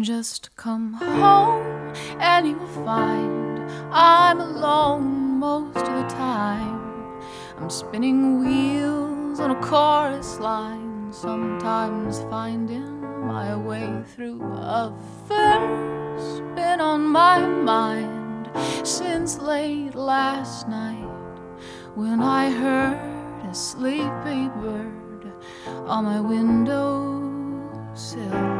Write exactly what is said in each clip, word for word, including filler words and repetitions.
Just come home and you'll find I'm alone most of the time. I'm spinning wheels on a chorus line, sometimes finding my way through. A verse been on my mind since late last night, when I heard a sleepy bird on my windowsill.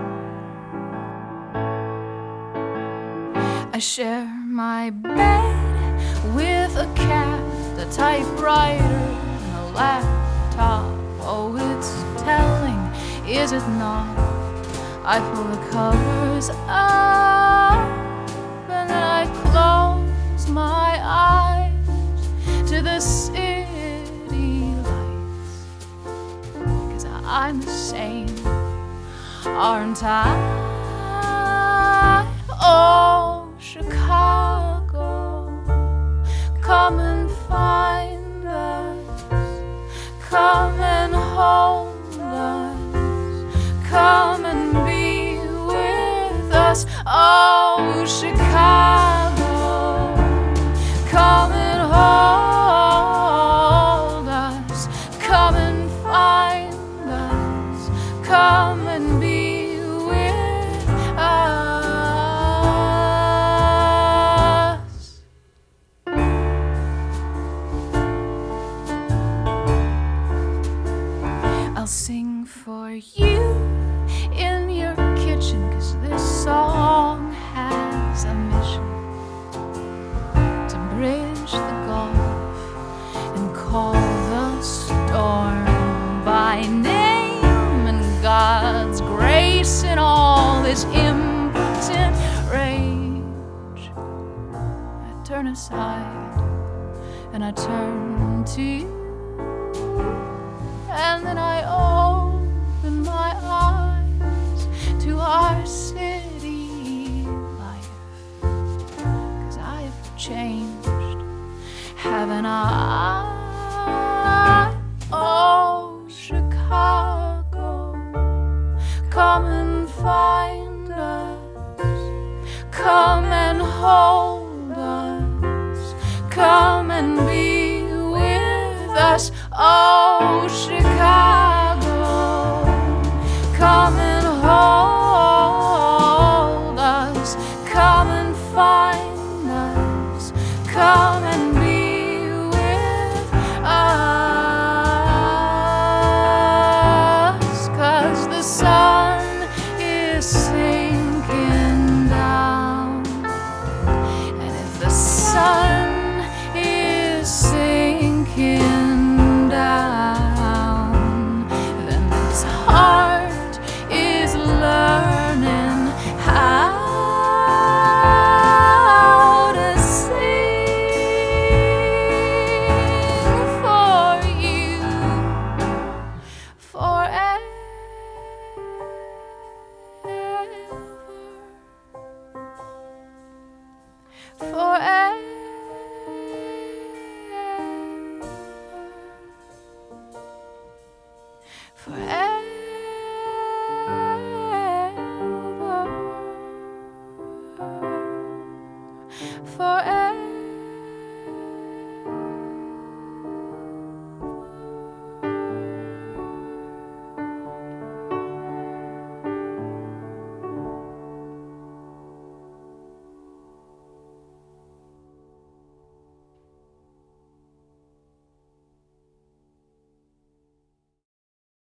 I share my bed with a cat, a typewriter, and a laptop. Oh, it's telling, is it not? I pull the covers up and then I close my eyes to the city lights, 'cause I'm the same, aren't I? Oh, Chicago, come and find us, come and hold us, come and be with us. Oh, Chicago, come and hold us, come and find us, come and be with us. I'll sing for you in your kitchen, 'cause this song has a mission to bridge the gulf and call the storm by name, and God's grace in all this impotent rage. I turn aside and I turn to you, and then I open my eyes to our city life, 'cause I have changed, haven't I? Oh, Chicago, come and find us, come and hold us, come and be with us. Oh, Chicago, come and hold us, come and find us, come and be with us. 'Cause the sun is sinking down, and if the sun is sinking down, then this heart is learning how to sing for you forever, forever, forever.